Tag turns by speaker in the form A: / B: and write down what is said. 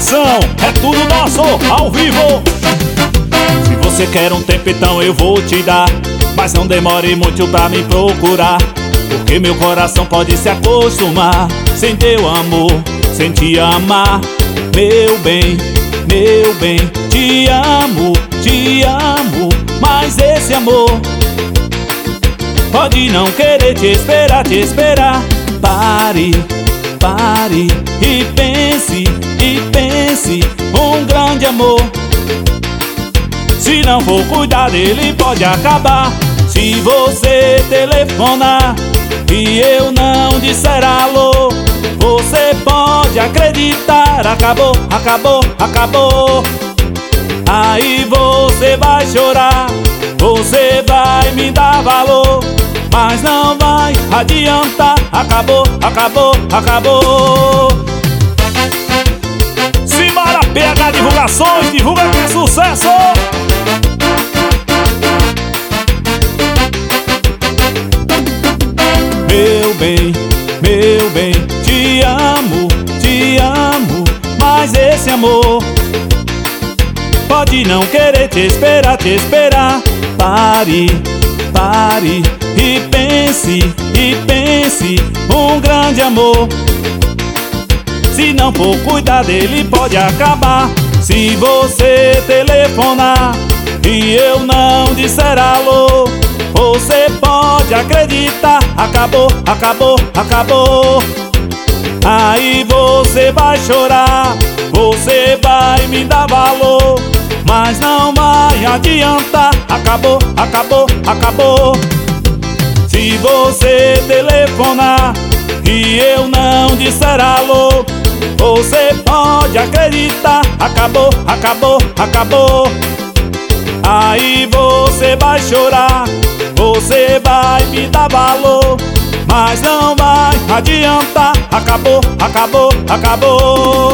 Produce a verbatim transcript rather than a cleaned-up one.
A: divulgação, é tudo nosso, ao vivo. Se você quer um tempo, então eu vou te dar, mas não demore muito pra me procurar, porque meu coração pode se acostumar sem teu amor, sem te amar. Meu bem, meu bem, te amo, te amo, mas esse amor pode não querer te esperar, te esperar. Pare, pare e pense, e pense, um grande amor, se não for cuidar dele pode acabar. Se você telefonar e eu não disser alô, você pode acreditar, acabou, acabou, acabou. Aí você vai chorar, você vai me dar valor, mas não vai adiantar, acabou, acabou, acabou. Simbora, P H Divulgações, divulga que é sucesso! Meu bem, meu bem, te amo, te amo, mas esse amor pode não querer te esperar, te esperar. Pare, pare e pense, e pense, um grande amor, se não for cuidar dele pode acabar. Se você telefonar e eu não disser alô, você pode acreditar, acabou, acabou, acabou. Aí você vai chorar, você vai me dar valor, mas não vai adiantar, acabou, acabou, acabou. Se você telefonar e eu não disser alô, você pode acreditar, acabou, acabou, acabou. Aí você vai chorar, você vai me dar valor, mas não vai adiantar, acabou, acabou, acabou.